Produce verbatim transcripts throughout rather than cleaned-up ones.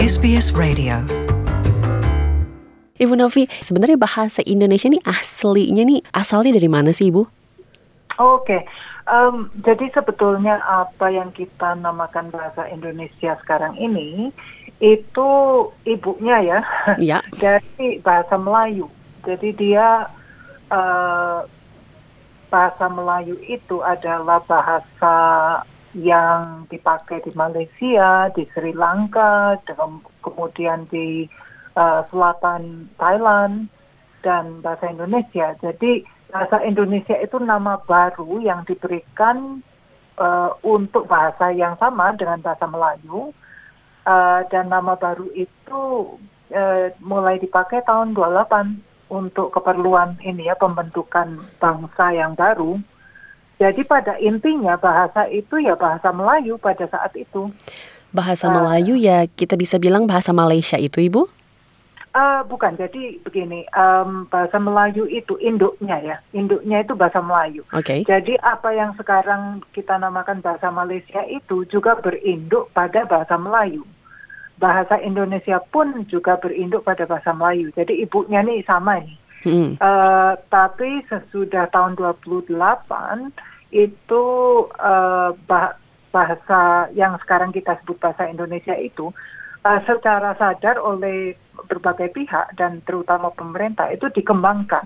S B S Radio. Ibu Novi, sebenarnya bahasa Indonesia ini aslinya nih asalnya dari mana sih, Ibu? Oke, um, jadi sebetulnya apa yang kita namakan bahasa Indonesia sekarang ini itu ibunya ya, Ya. dari bahasa Melayu. Jadi dia uh, bahasa Melayu itu adalah bahasa yang dipakai di Malaysia, di Sri Lanka, dan kemudian di uh, selatan Thailand dan bahasa Indonesia. Jadi bahasa Indonesia itu nama baru yang diberikan uh, untuk bahasa yang sama dengan bahasa Melayu, uh, dan nama baru itu uh, mulai dipakai tahun dua puluh delapan untuk keperluan ini ya, pembentukan bangsa yang baru. Jadi pada intinya bahasa itu ya bahasa Melayu pada saat itu. Bahasa Uh, Melayu ya kita bisa bilang bahasa Malaysia itu, Ibu? Uh, bukan, jadi begini, um, bahasa Melayu itu induknya ya, induknya itu bahasa Melayu. Oke. Jadi apa yang sekarang kita namakan bahasa Malaysia itu juga berinduk pada bahasa Melayu. Bahasa Indonesia pun juga berinduk pada bahasa Melayu. Jadi ibunya nih sama nih. Hmm. Uh, tapi sesudah tahun dua puluh delapan itu uh, bah- bahasa yang sekarang kita sebut bahasa Indonesia itu uh, secara sadar oleh berbagai pihak dan terutama pemerintah itu dikembangkan.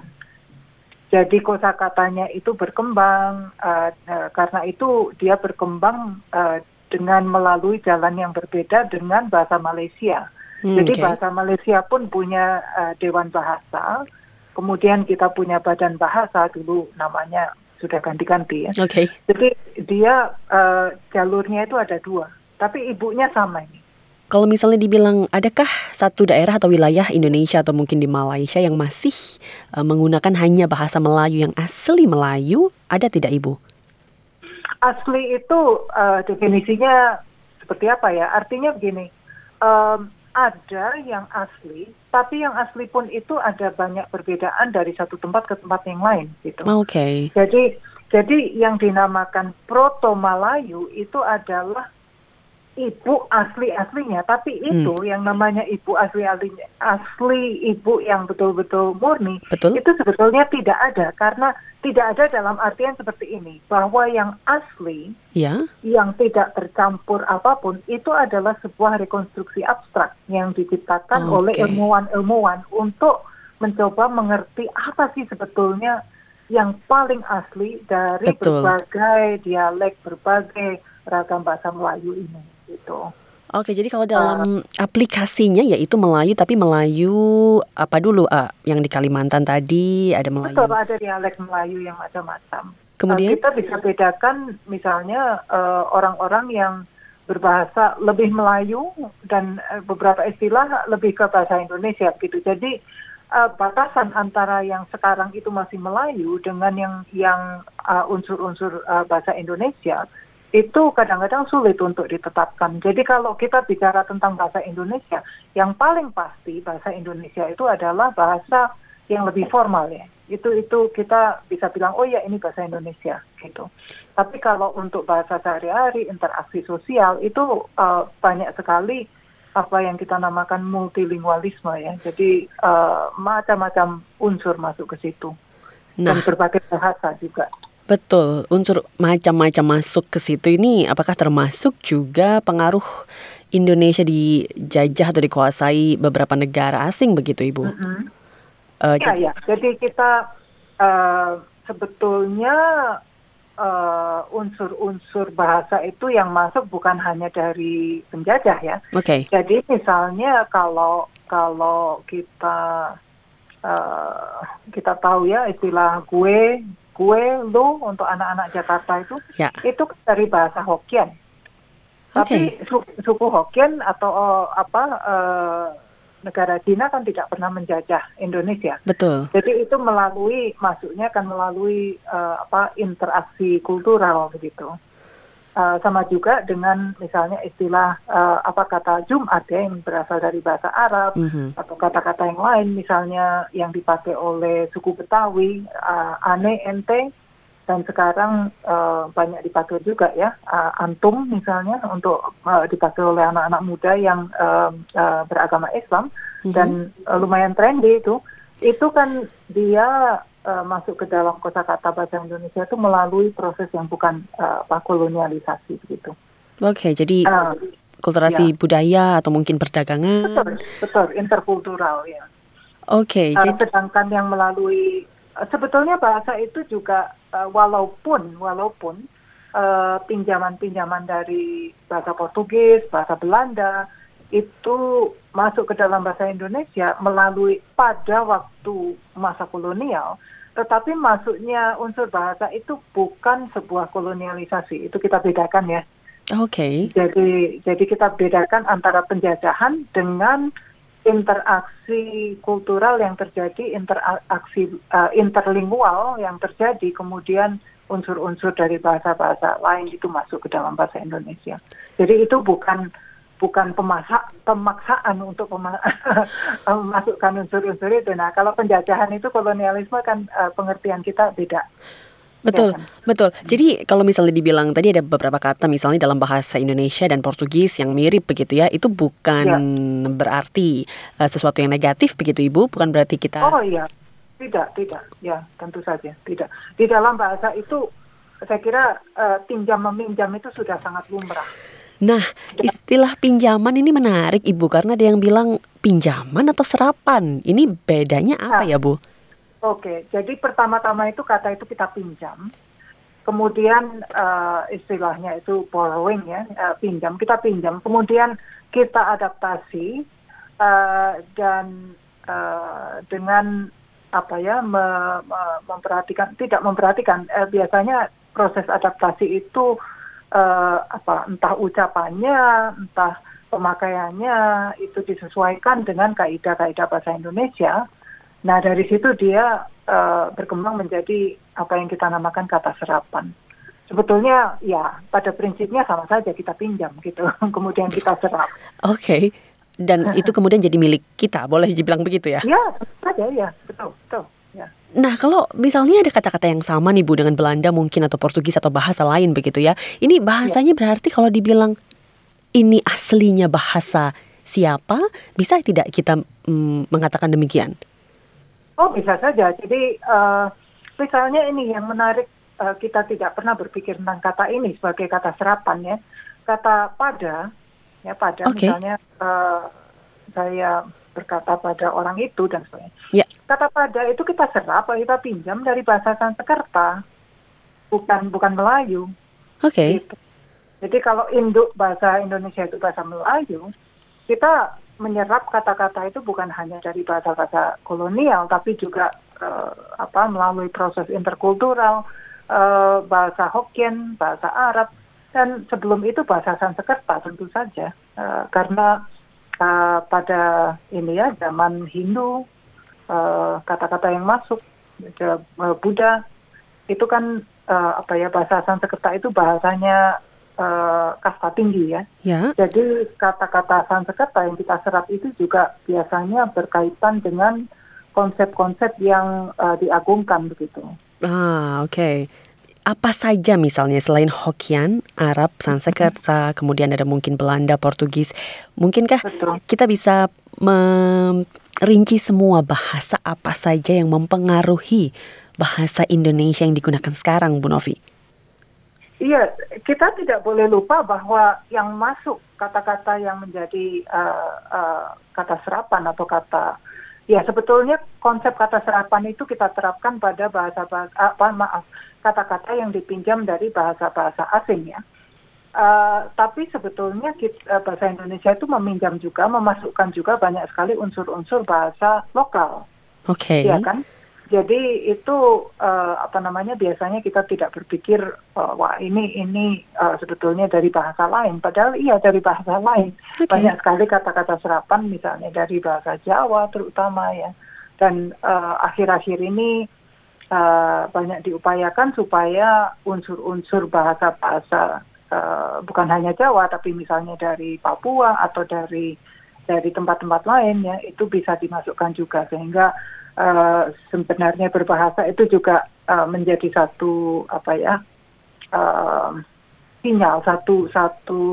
Jadi kosakatanya itu berkembang, uh, uh, karena itu dia berkembang uh, dengan melalui jalan yang berbeda dengan bahasa Malaysia. Hmm, Jadi okay. bahasa Malaysia pun punya uh, Dewan Bahasa, kemudian kita punya Badan Bahasa, dulu namanya sudah ganti-ganti ya. Oke. Jadi dia uh, jalurnya itu ada dua, tapi ibunya sama ini. Kalau misalnya dibilang, adakah satu daerah atau wilayah Indonesia atau mungkin di Malaysia yang masih uh, menggunakan hanya bahasa Melayu yang asli Melayu? Ada tidak, Ibu? Asli itu uh, definisinya seperti apa ya? Artinya begini, um, ada yang asli, tapi yang asli pun itu ada banyak perbedaan dari satu tempat ke tempat yang lain, gitu. Oke. Okay. Jadi, jadi yang dinamakan Proto Malayu itu adalah ibu asli-aslinya, tapi itu hmm. yang namanya ibu asli-aslinya, asli ibu yang betul-betul murni, Betul. itu sebetulnya tidak ada, karena tidak ada dalam artian seperti ini, bahwa yang asli, ya, yang tidak tercampur apapun, itu adalah sebuah rekonstruksi abstrak yang diciptakan okay. oleh ilmuwan-ilmuwan untuk mencoba mengerti apa sih sebetulnya yang paling asli dari Betul. berbagai dialek, berbagai ragam bahasa Melayu ini. Gitu. Oke, jadi kalau dalam uh, aplikasinya yaitu Melayu, tapi Melayu apa dulu? Uh, yang di Kalimantan tadi ada Melayu. Betul, ada dialek Melayu yang macam-macam. Kemudian uh, kita bisa bedakan misalnya uh, orang-orang yang berbahasa lebih Melayu dan uh, beberapa istilah lebih ke bahasa Indonesia gitu. Jadi uh, batasan antara yang sekarang itu masih Melayu dengan yang yang uh, unsur-unsur uh, bahasa Indonesia itu kadang-kadang sulit untuk ditetapkan. Jadi kalau kita bicara tentang bahasa Indonesia, yang paling pasti bahasa Indonesia itu adalah bahasa yang lebih formal ya. Itu itu kita bisa bilang, oh ya ini bahasa Indonesia gitu. Tapi kalau untuk bahasa sehari-hari, interaksi sosial itu uh, banyak sekali apa yang kita namakan multilingualisme ya. Jadi uh, macam-macam unsur masuk ke situ. Nah, dan berbagai bahasa juga. Betul, unsur macam-macam masuk ke situ ini apakah termasuk juga pengaruh Indonesia dijajah atau dikuasai beberapa negara asing begitu, Ibu? Mm-hmm. Uh, ya, jadi, ya. Jadi kita uh, sebetulnya uh, unsur-unsur bahasa itu yang masuk bukan hanya dari penjajah ya. Oke. Okay. Jadi misalnya kalau kalau kita uh, kita tahu ya istilah gue gue, lu untuk anak-anak Jakarta itu, ya. itu dari bahasa Hokkien. Okay. Tapi su- suku Hokkien atau uh, apa uh, negara Cina kan tidak pernah menjajah Indonesia. Betul. Jadi itu melalui masuknya kan melalui uh, apa interaksi kultural begitu. Uh, sama juga dengan misalnya istilah uh, apa kata Jumat ya yang berasal dari bahasa Arab, mm-hmm. atau kata-kata yang lain misalnya yang dipakai oleh suku Betawi, uh, ane, ente, dan sekarang uh, banyak dipakai juga ya, uh, antum misalnya untuk uh, dipakai oleh anak-anak muda yang uh, uh, beragama Islam mm-hmm. dan uh, lumayan trendy itu, itu kan dia uh, masuk ke dalam kosakata bahasa Indonesia itu melalui proses yang bukan uh, kolonialisasi begitu. Oke, jadi uh, kulturasi ya. budaya atau mungkin perdagangan. Betul, betul, interkultural ya. Oke, uh, jadi sedangkan yang melalui uh, sebetulnya bahasa itu juga uh, walaupun walaupun uh, pinjaman-pinjaman dari bahasa Portugis, bahasa Belanda itu masuk ke dalam bahasa Indonesia melalui pada waktu masa kolonial, tetapi masuknya unsur bahasa itu bukan sebuah kolonialisasi. Itu kita bedakan ya. Oke. Okay. Jadi jadi kita bedakan antara penjajahan dengan interaksi kultural yang terjadi, interaksi uh, interlingual yang terjadi, kemudian unsur-unsur dari bahasa-bahasa lain itu masuk ke dalam bahasa Indonesia. Jadi itu bukan bukan pemasak, pemaksaan untuk pema- memasukkan unsur-unsur itu. Nah, kalau penjajahan itu kolonialisme kan uh, pengertian kita beda. Betul, ya, betul. Jadi kalau misalnya dibilang tadi ada beberapa kata misalnya dalam bahasa Indonesia dan Portugis yang mirip begitu ya, itu bukan ya. berarti uh, sesuatu yang negatif begitu Ibu, bukan berarti kita. Oh iya, tidak, tidak, ya tentu saja tidak. Di dalam bahasa itu saya kira uh, pinjam meminjam itu sudah sangat lumrah. Nah, istilah pinjaman ini menarik Ibu karena ada yang bilang pinjaman atau serapan. Ini bedanya apa nah. ya Bu? Oke, jadi pertama-tama itu kata itu kita pinjam, kemudian uh, istilahnya itu borrowing ya, uh, pinjam, kita pinjam, kemudian kita adaptasi uh, dan uh, dengan apa ya me, me, memperhatikan, tidak memperhatikan, uh, biasanya proses adaptasi itu uh, apa entah ucapannya, entah pemakaiannya itu disesuaikan dengan kaidah-kaidah bahasa Indonesia. Nah dari situ dia uh, berkembang menjadi apa yang kita namakan kata serapan. Sebetulnya ya pada prinsipnya sama saja kita pinjam gitu, kemudian kita serap. Oke, okay. Dan itu kemudian jadi milik kita, boleh dibilang begitu ya? Ya, saja ya, betul, betul. Ya. Nah kalau misalnya ada kata-kata yang sama nih Bu dengan Belanda mungkin atau Portugis atau bahasa lain begitu ya, ini bahasanya ya. Berarti kalau dibilang ini aslinya bahasa siapa, bisa tidak kita mm, mengatakan demikian? Oh bisa saja. Jadi uh, misalnya ini yang menarik, uh, kita tidak pernah berpikir tentang kata ini sebagai kata serapan ya. Kata pada, ya pada okay. Misalnya uh, saya berkata pada orang itu dan sebagainya. Yeah. Kata pada itu kita serap, kita pinjam dari bahasa Sanskerta, bukan bukan Melayu. Oke. Okay. Gitu. Jadi kalau induk bahasa Indonesia itu bahasa Melayu, kita menyerap kata-kata itu bukan hanya dari bahasa-bahasa kolonial, tapi juga uh, apa melalui proses interkultural, uh, bahasa Hokkien, bahasa Arab, dan sebelum itu bahasa Sanskerta tentu saja, uh, karena uh, pada ini ya zaman Hindu uh, kata-kata yang masuk uh, Buddha itu kan uh, apa ya bahasa Sanskerta itu bahasanya Uh, kasta tinggi ya. ya. Jadi kata-kata Sanskerta yang kita serap itu juga biasanya berkaitan dengan konsep-konsep yang uh, diagungkan begitu. Ah, oke. Okay. Apa saja misalnya selain Hokkien, Arab, Sanskerta, kemudian ada mungkin Belanda, Portugis. Mungkinkah Betul. kita bisa merinci semua bahasa apa saja yang mempengaruhi bahasa Indonesia yang digunakan sekarang, Bu Novi? Iya, kita tidak boleh lupa bahwa yang masuk kata-kata yang menjadi uh, uh, kata serapan atau kata, ya sebetulnya konsep kata serapan itu kita terapkan pada bahasa-bahasa, apa maaf, kata-kata yang dipinjam dari bahasa-bahasa asing ya. Uh, tapi sebetulnya kita, bahasa Indonesia itu meminjam juga, memasukkan juga banyak sekali unsur-unsur bahasa lokal. Oke. Okay. Iya kan? Jadi itu uh, apa namanya biasanya kita tidak berpikir uh, wah ini ini uh, sebetulnya dari bahasa lain, padahal iya dari bahasa lain. Okay. Banyak sekali kata-kata serapan misalnya dari bahasa Jawa terutama ya. Dan uh, akhir-akhir ini uh, banyak diupayakan supaya unsur-unsur bahasa-bahasa uh, bukan hanya Jawa tapi misalnya dari Papua atau dari dari tempat-tempat lain ya itu bisa dimasukkan juga sehingga uh, sebenarnya berbahasa itu juga uh, menjadi satu apa ya uh, sinyal satu satu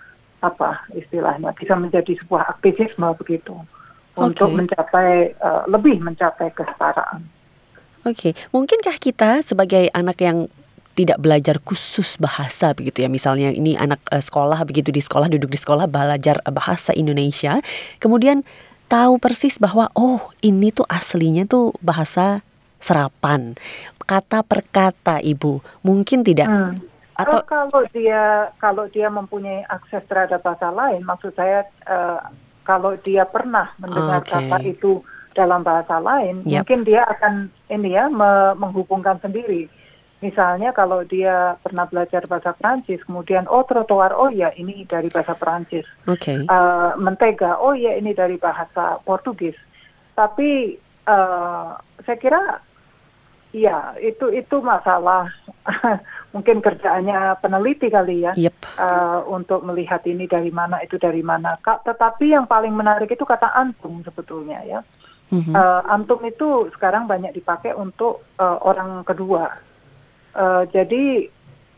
apa istilahnya bisa menjadi sebuah aktivisme begitu untuk Oke. mencapai uh, lebih mencapai kesetaraan. Oke, mungkinkah kita sebagai anak yang tidak belajar khusus bahasa begitu ya, misalnya ini anak eh, sekolah begitu di sekolah duduk di sekolah belajar eh, bahasa Indonesia, kemudian tahu persis bahwa oh ini tuh aslinya tuh bahasa serapan, kata per kata Ibu, mungkin tidak Hmm. atau Oh, kalau dia kalau dia mempunyai akses terhadap bahasa lain, maksud saya eh, kalau dia pernah mendengar oke, kata itu dalam bahasa lain, yap, mungkin dia akan ini ya me- menghubungkan sendiri. Misalnya kalau dia pernah belajar bahasa Prancis, kemudian oh trotoar, oh ya ini dari bahasa Prancis. oke, Eh, mentega, oh ya ini dari bahasa Portugis. Tapi eh, saya kira iya, itu itu masalah mungkin kerjaannya peneliti kali ya yep, uh, untuk melihat ini dari mana itu dari mana. Ka- tetapi yang paling menarik itu kata antum sebetulnya ya. mhm, Uh, antum itu sekarang banyak dipakai untuk uh, orang kedua. Uh, jadi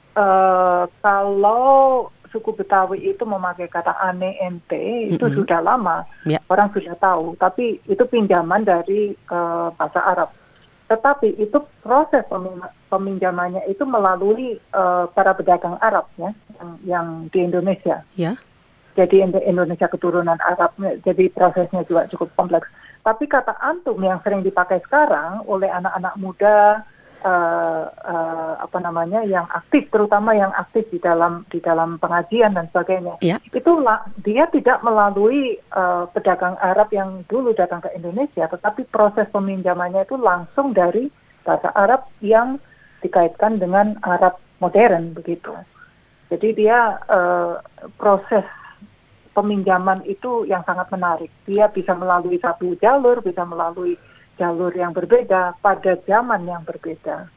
uh, kalau suku Betawi itu memakai kata ane ente itu mhm, sudah lama ya, orang sudah tahu. Tapi itu pinjaman dari uh, bahasa Arab. Tetapi itu proses pemin- peminjamannya itu melalui uh, para pedagang Arab ya, yang, yang di Indonesia. ya, Jadi Indo- Indonesia keturunan Arab, jadi prosesnya juga cukup kompleks. Tapi kata antum yang sering dipakai sekarang oleh anak-anak muda, uh, uh, apa namanya, yang aktif, terutama yang aktif di dalam di dalam pengajian dan sebagainya, ya, itu la- dia tidak melalui uh, pedagang Arab yang dulu datang ke Indonesia, tetapi proses peminjamannya itu langsung dari bahasa Arab yang dikaitkan dengan Arab modern begitu. Jadi dia uh, proses peminjaman itu yang sangat menarik. Dia bisa melalui satu jalur, bisa melalui jalur yang berbeda pada zaman yang berbeda.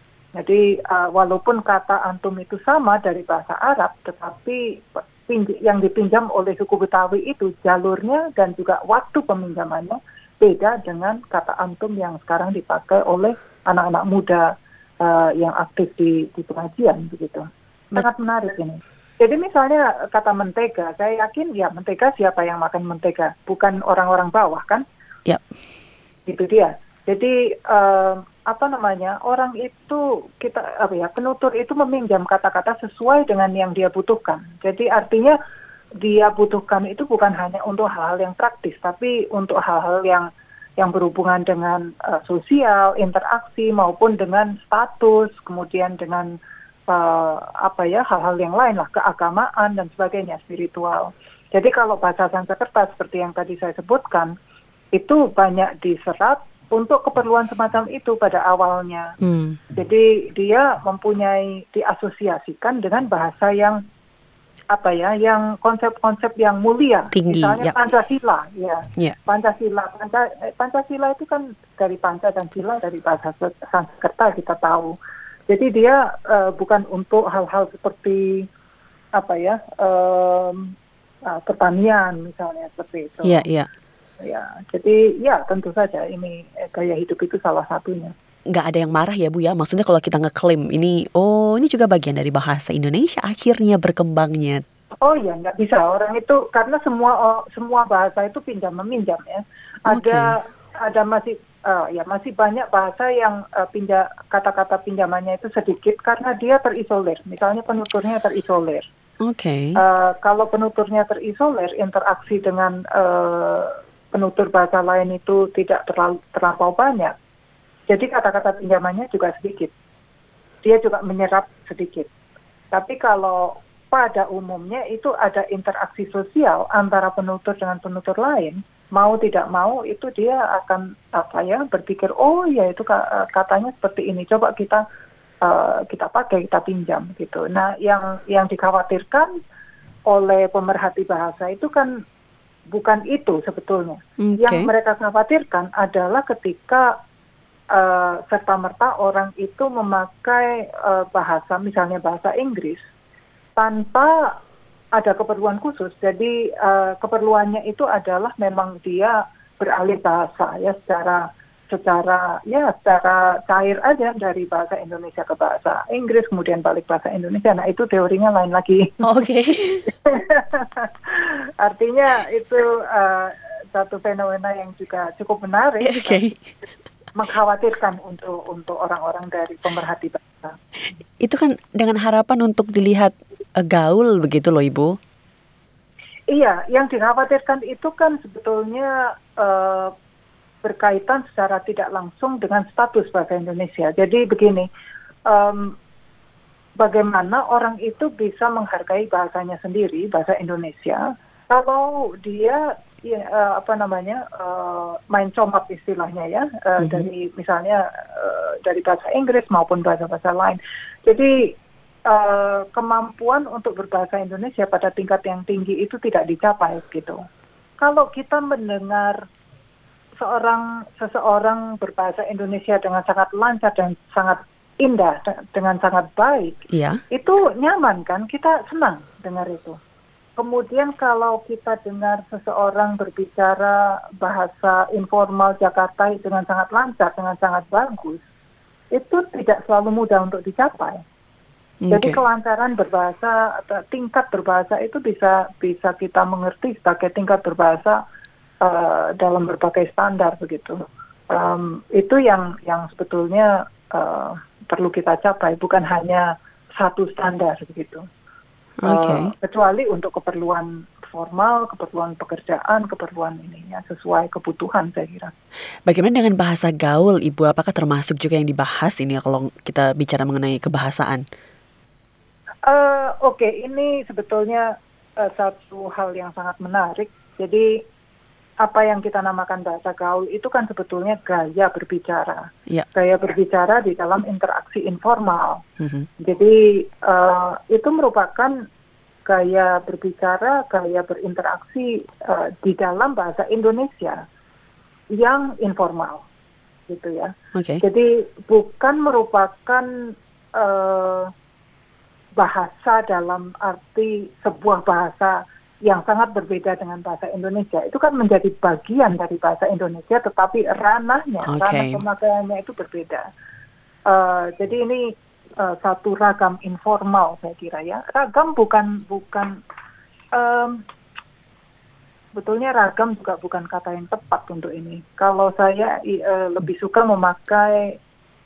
Jadi uh, walaupun kata antum itu sama dari bahasa Arab, tetapi pinj- yang dipinjam oleh suku Betawi itu jalurnya dan juga waktu peminjamannya beda dengan kata antum yang sekarang dipakai oleh anak-anak muda uh, yang aktif di, di pengajian begitu. bet- Sangat menarik ini. Jadi misalnya kata mentega, saya yakin ya mentega siapa yang makan mentega? Bukan orang-orang bawah kan? yap, Itu dia. Jadi eh, apa namanya orang itu kita apa ya penutur itu meminjam kata-kata sesuai dengan yang dia butuhkan. Jadi artinya dia butuhkan itu bukan hanya untuk hal-hal yang praktis, tapi untuk hal-hal yang yang berhubungan dengan uh, sosial, interaksi maupun dengan status, kemudian dengan uh, apa ya hal-hal yang lain lah, keagamaan dan sebagainya, spiritual. Jadi kalau bahasa Sanskerta seperti yang tadi saya sebutkan, itu banyak diserap untuk keperluan semacam itu pada awalnya. hmm, Jadi dia mempunyai diasosiasikan dengan bahasa yang apa ya, yang konsep-konsep yang mulia, tinggi, misalnya yap, Pancasila, ya ya, Pancasila, Panca, eh, Pancasila itu kan dari Panca dan Sila dari bahasa Sanskerta kita tahu. Jadi dia uh, bukan untuk hal-hal seperti apa ya um, uh, pertanian misalnya seperti itu. ya, ya. Ya, jadi ya tentu saja ini eh, gaya hidup itu salah satunya. Nggak ada yang marah ya Bu ya, maksudnya kalau kita ngeklaim ini, oh ini juga bagian dari bahasa Indonesia akhirnya berkembangnya. Oh ya, nggak bisa orang itu karena semua oh, semua bahasa itu pinjam meminjam ya. Ada Oke, ada masih eh, ya masih banyak bahasa yang eh, pinja kata-kata pinjamannya itu sedikit karena dia terisolir. Misalnya penuturnya terisolir. oke, Eh, kalau penuturnya terisolir, interaksi dengan eh, penutur bahasa lain itu tidak terlalu terlampau banyak. Jadi kata-kata pinjamannya juga sedikit. Dia juga menyerap sedikit. Tapi kalau pada umumnya itu ada interaksi sosial antara penutur dengan penutur lain, mau tidak mau itu dia akan apa ya berpikir oh ya itu katanya seperti ini, coba kita uh, kita pakai, kita pinjam gitu. Nah yang yang dikhawatirkan oleh pemerhati bahasa itu kan bukan itu sebetulnya. oke, Yang mereka khawatirkan adalah ketika uh, serta-merta orang itu memakai uh, bahasa, misalnya bahasa Inggris, tanpa ada keperluan khusus. Jadi uh, keperluannya itu adalah memang dia beralih bahasa ya secara secara ya secara cair aja dari bahasa Indonesia ke bahasa Inggris kemudian balik bahasa Indonesia. Nah itu teorinya lain lagi. Oh, Oke. Okay. Artinya itu uh, satu fenomena yang juga cukup menarik. Oke. Okay. Mengkhawatirkan untuk untuk orang-orang dari pemerhati bahasa. Itu kan dengan harapan untuk dilihat uh, gaul begitu loh Ibu. Iya, yang dikhawatirkan itu kan sebetulnya uh, berkaitan secara tidak langsung dengan status bahasa Indonesia. Jadi begini, um, bagaimana orang itu bisa menghargai bahasanya sendiri, bahasa Indonesia, kalau dia ya, uh, apa namanya uh, main comot istilahnya ya uh, mm-hmm. dari misalnya uh, dari bahasa Inggris maupun bahasa-bahasa lain. Jadi uh, kemampuan untuk berbahasa Indonesia pada tingkat yang tinggi itu tidak dicapai gitu. Kalau kita mendengar seorang seseorang berbahasa Indonesia dengan sangat lancar dan sangat indah dengan sangat baik, iya. Itu nyaman kan, kita senang dengar itu. Kemudian kalau kita dengar seseorang berbicara bahasa informal Jakarta dengan sangat lancar, dengan sangat bagus, itu tidak selalu mudah untuk dicapai. Okay. Jadi kelancaran berbahasa, tingkat berbahasa itu bisa bisa kita mengerti sebagai tingkat berbahasa Uh, dalam berbagai standar begitu. Um, itu yang yang sebetulnya uh, perlu kita capai, bukan hanya satu standar begitu. Okay. Uh, kecuali untuk keperluan formal, keperluan pekerjaan, keperluan ininya sesuai kebutuhan saya kira. Bagaimana dengan bahasa gaul Ibu? Apakah termasuk juga yang dibahas ini kalau kita bicara mengenai kebahasaan? Uh, Oke, okay. Ini sebetulnya uh, satu hal yang sangat menarik. Jadi apa yang kita namakan bahasa gaul itu kan sebetulnya gaya berbicara, yeah. gaya berbicara di dalam interaksi informal. Mm-hmm. Jadi uh, itu merupakan gaya berbicara, gaya berinteraksi uh, di dalam bahasa Indonesia yang informal, gitu ya. Okay. Jadi bukan merupakan uh, bahasa dalam arti sebuah bahasa yang sangat berbeda dengan bahasa Indonesia. Itu kan menjadi bagian dari bahasa Indonesia, tetapi ranahnya, okay. ranah pemakaiannya itu berbeda. Uh, jadi ini uh, satu ragam informal saya kira ya. Ragam bukan bukan um, sebetulnya ragam juga bukan kata yang tepat untuk ini. Kalau saya uh, lebih suka memakai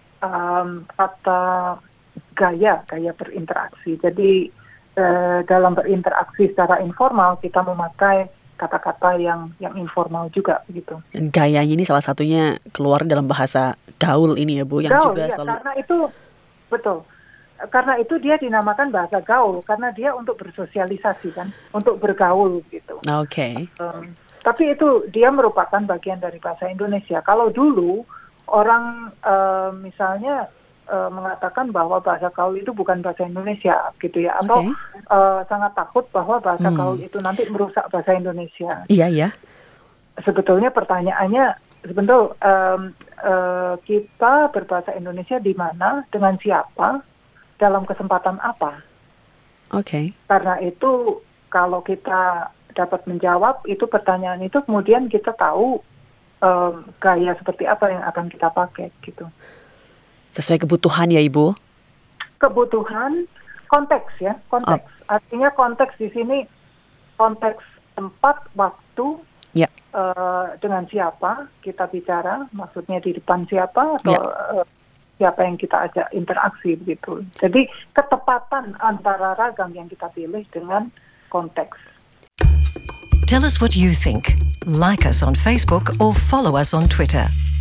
um, kata gaya, gaya berinteraksi. Jadi Uh, dalam berinteraksi secara informal kita memakai kata-kata yang yang informal juga begitu. Dan gayanya ini salah satunya keluar dalam bahasa gaul ini ya Bu, yang gaul, juga ya, selalu. Karena itu betul. Karena itu dia dinamakan bahasa gaul karena dia untuk bersosialisasi kan, untuk bergaul gitu. Oke. Okay. Um, tapi itu dia merupakan bagian dari bahasa Indonesia. Kalau dulu orang uh, misalnya Uh, mengatakan bahwa bahasa gaul itu bukan bahasa Indonesia gitu ya, atau okay. uh, sangat takut bahwa bahasa hmm. gaul itu nanti merusak bahasa Indonesia. Iya ya. Sebetulnya pertanyaannya, sebetulnya um, uh, kita berbahasa Indonesia di mana, dengan siapa, dalam kesempatan apa? Oke. Okay. Karena itu kalau kita dapat menjawab itu pertanyaan itu, kemudian kita tahu um, gaya seperti apa yang akan kita pakai gitu. Sesuai kebutuhan ya Ibu? Kebutuhan, konteks ya, konteks. Oh. Artinya konteks di sini, konteks tempat, waktu, yeah. uh, dengan siapa kita bicara, maksudnya di depan siapa, atau yeah. uh, siapa yang kita ajak interaksi begitu. Jadi ketepatan antara ragam yang kita pilih dengan konteks. Tell us what you think. Like us on Facebook or follow us on Twitter.